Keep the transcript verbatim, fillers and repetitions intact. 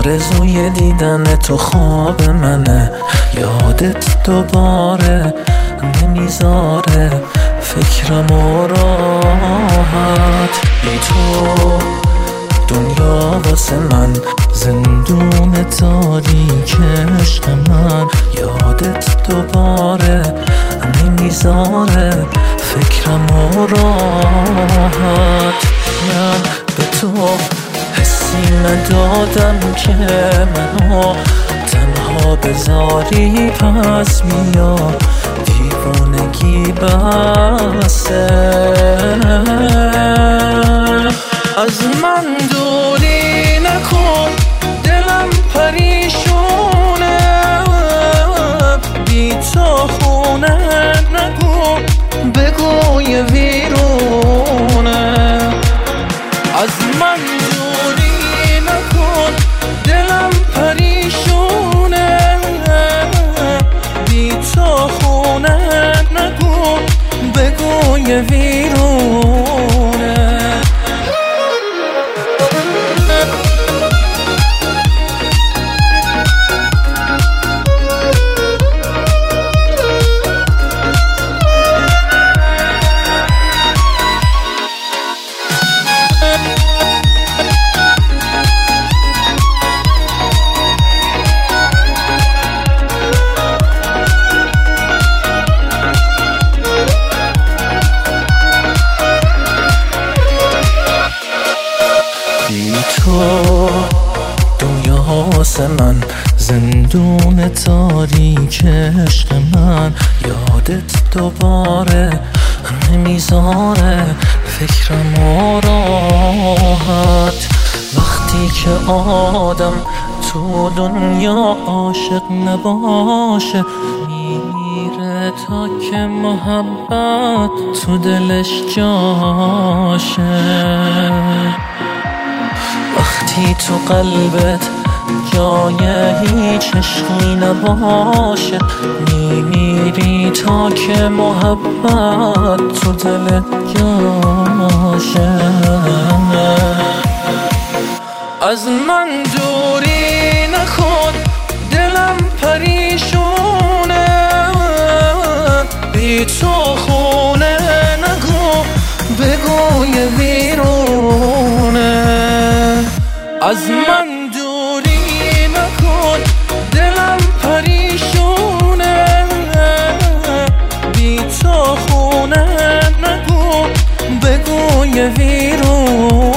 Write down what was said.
آرزوی دیدن تو خواب منه، یادت دوباره نمیذاره فکرم و راحت. بی تو دنیا واسه من زندون تاریک عشق من، یادت دوباره نمیذاره فکرم و راحت. من به تو حسی ندادم که منو تنها بذاری، پس بیا دیوونگی بسه. از من دوری نکن، دلم پریشونه، بی تو خونه نگو، بگو یه ویرونه. از من دوری نکن، دلم پریشونه، بی تو خونه نگو، بگو یه ویرونه. بی تو دنیا واسه من زندون تاریک عشق من، یادت دوباره نمیذاره فکرم و راحت. وقتی که آدم تو دنیا عاشق نباشه، میره تا که محبت تو دلش جاشه. وقتی تو قلبت جای هیچ عشقی نباشه، میمیری تا که محبت تو دلت جاشه. از من دوری نکن، دلم پریشونه، بی تو خونه نگو، بگو یه ویرونه. از من دوری نکن، دلم پریشونه، بی تو خونه نگو، بگو یه ویرونه.